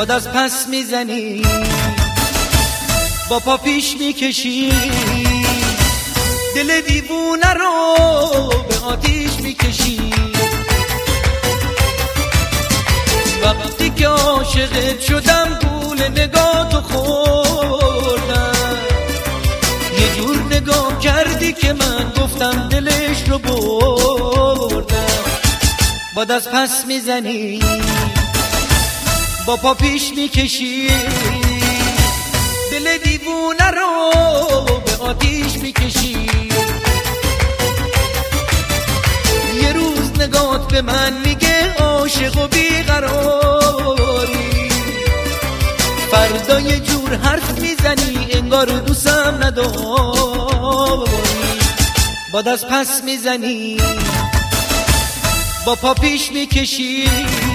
باد از پس میزنی، با پا پیش میکشی، دل دیوونه رو به آتیش میکشی. وقتی که عاشقت شدم گول نگاهتو خوردم، یه جور نگاه کردی که من گفتم دلش رو بردم. باد از پس میزنی، با پا پیش میکشی، دل دیوونه رو به آتیش میکشی. یه روز نگات به من میگه عاشق و بیقراری، فردا یه جور حرف میزنی انگار دوستم نداری. باد از پس میزنی، با پا پیش میکشی،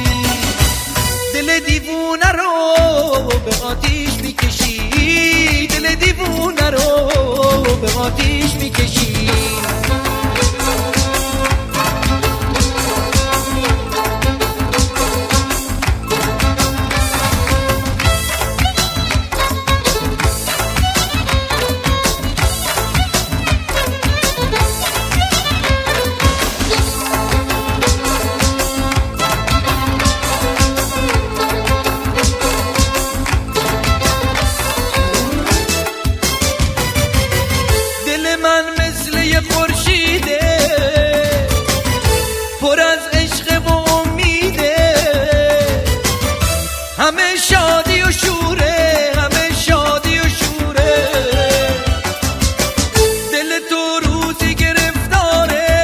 دل دیوونه رو به آتیش میکشی، دل دیوونه رو به آتیش میکشی. خورشیده پر از عشق و امیده، همه شادی و شوره، همه شادی و شوره. دل تو روزی گرفتاره،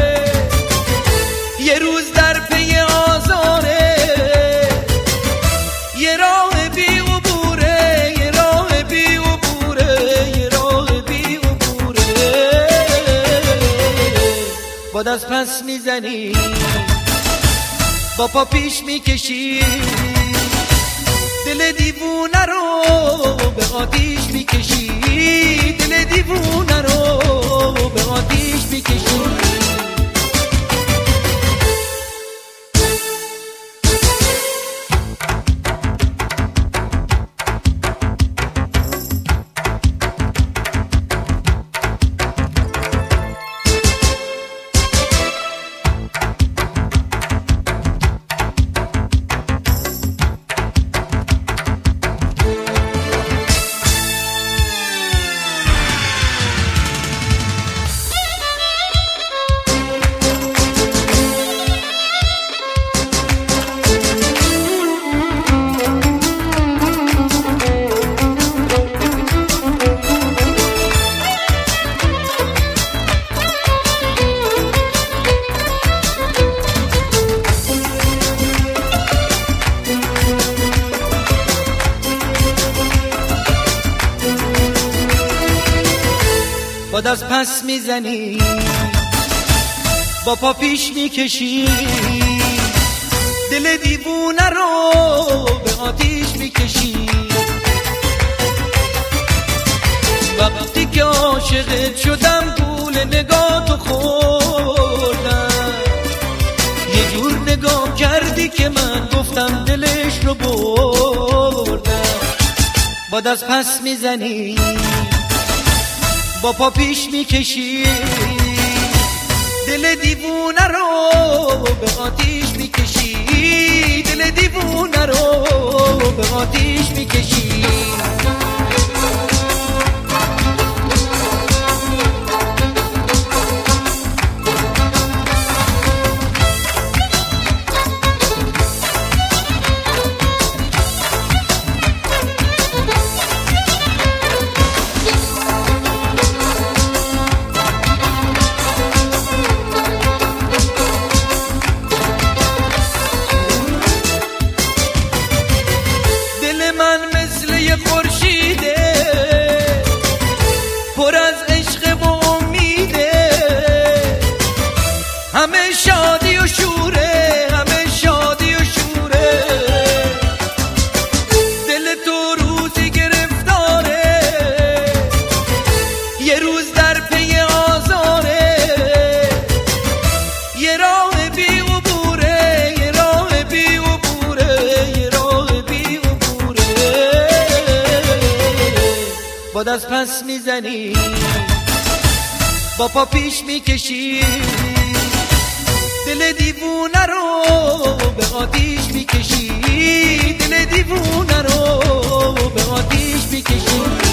یه روز در پی آزاره، یه راه بی عبوره، یه راه بی عبوره، یه راه بی عبوره. باد از پس میزنی، با پا پیش میکشی، دل دیوونه رو به آتیش میکشی، دل دیوونه رو به آتیش میکشی. باد از پس میزنی، با پا پیش میکشی، دل دیوونه رو به آتیش میکشی. وقتی که عاشقت شدم گول نگاهتو خوردم، یه جور نگاه کردی که من گفتم دلش رو بردم. باد از پس میزنی، با پا پیش میکشی، دل دیوونه رو به آتیش میکشی، دل دیوونه رو به آتیش میکشی. خورشیده پر از عشق و امیده، همه شادی و شوره، همه شادی و شوره. دل تو روزی گرفتاره، یه روز در پی آزاره، یه راه بی عبوره، یه راه بی عبوره، یه راه بی عبوره. از پس میزنی، با پا پیش میکشی، دل دیوونه رو به آتیش میکشی، دل دیوونه رو به آتیش میکشی.